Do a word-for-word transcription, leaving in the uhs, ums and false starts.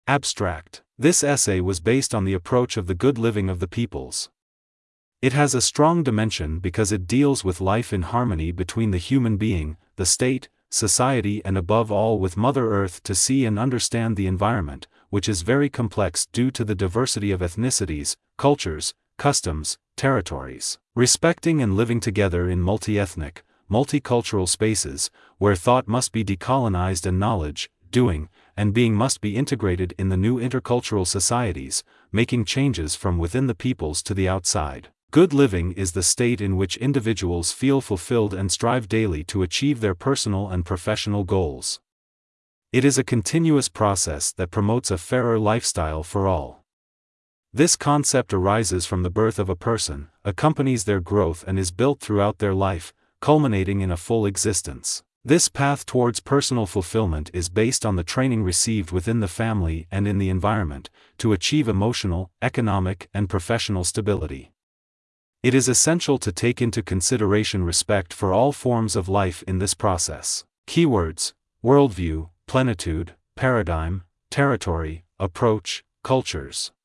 Abstract. This essay was based on the approach of the good living of the peoples. It has a strong dimension because it deals with life in harmony between the human being, the state, society, and above all with Mother Earth to see and understand the environment, which is very complex due to the diversity of ethnicities, cultures, customs, territories. Respecting and living together in multi-ethnic, multicultural spaces, where thought must be decolonized and knowledge, doing, and being must be integrated in the new intercultural societies, making changes from within the peoples to the outside. Good living is the state in which individuals feel fulfilled and strive daily to achieve their personal and professional goals. It is a continuous process that promotes a fairer lifestyle for all. This concept arises from the birth of a person, accompanies their growth and is built throughout their life, culminating in a full existence. This path towards personal fulfillment is based on the training received within the family and in the environment, to achieve emotional, economic, and professional stability. It is essential to take into consideration respect for all forms of life in this process. Keywords: worldview, plenitude, paradigm, territory, approach, cultures.